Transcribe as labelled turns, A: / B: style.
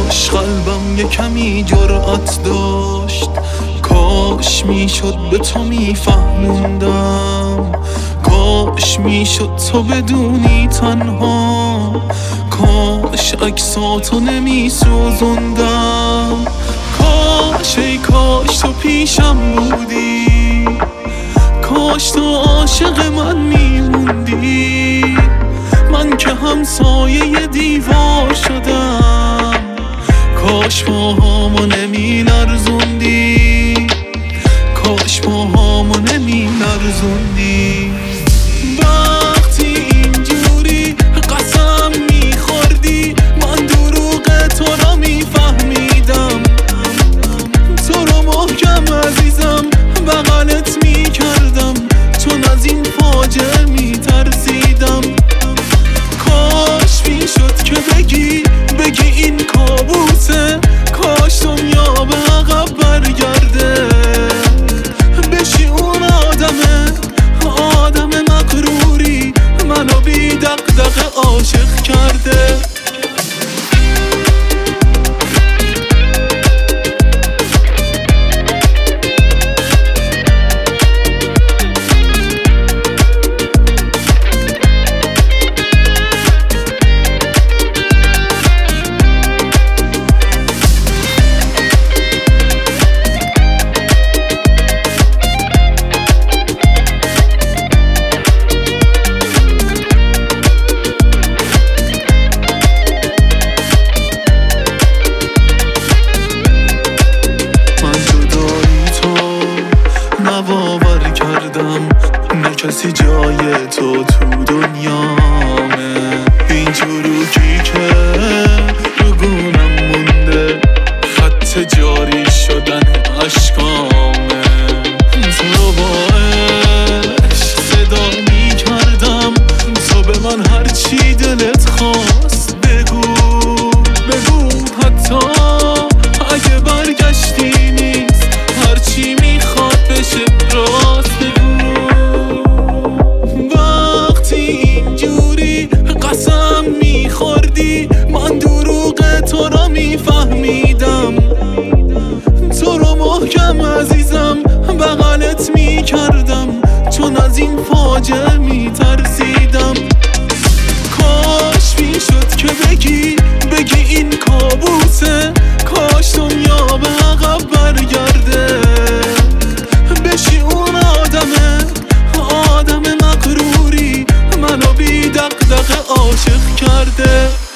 A: کاش قلبم یه کمی جرأت داشت، کاش میشد به تو میفهموندم، کاش میشد تو بدونی تنها، کاش عکساتو نمیسوزوندم، کاش ای کاش تو پیشم بودی، کاش تو عاشق من میموندی، من که همسایه دیوار شدم، کاش پاهامو نمی لرزوندی، کاش پاهامو نمی لرزوندی. وقتی اینجوری قسم میخوردی من دروغ تو را میفهمیدم، تو رو محکم عزیزم بغلت میکردم، چون از این فاجعه میترسیدم، کاش میشد که بگی این کابوسه، کاش دنیا به عقب برگرده، بشی اون آدم مغروری منو بی دغدغه عاشق کرده. باور کردم نه کسی جای تو دنیامه، این چروکی که رو گونم مونده خط جاری شدن عشقامه، تو رو با عشق صدا می کردم، تو به من هرچی دلت خواست بگو حتی اگه برگشتی نیست، هرچی میخواد بشه راست بگو. وقتی اینجوری قسم میخوردی من دروغ تو را میفهمیدم، تو رو محکم عزیزم بغلت میکردم، چون از این فاجعه میترسیدم، کاش میشد که بگی این کابوسه، کاش دنیا به عقب برگرده، بشی اون آدم مغروری منو بی دغدغه عاشق کرده.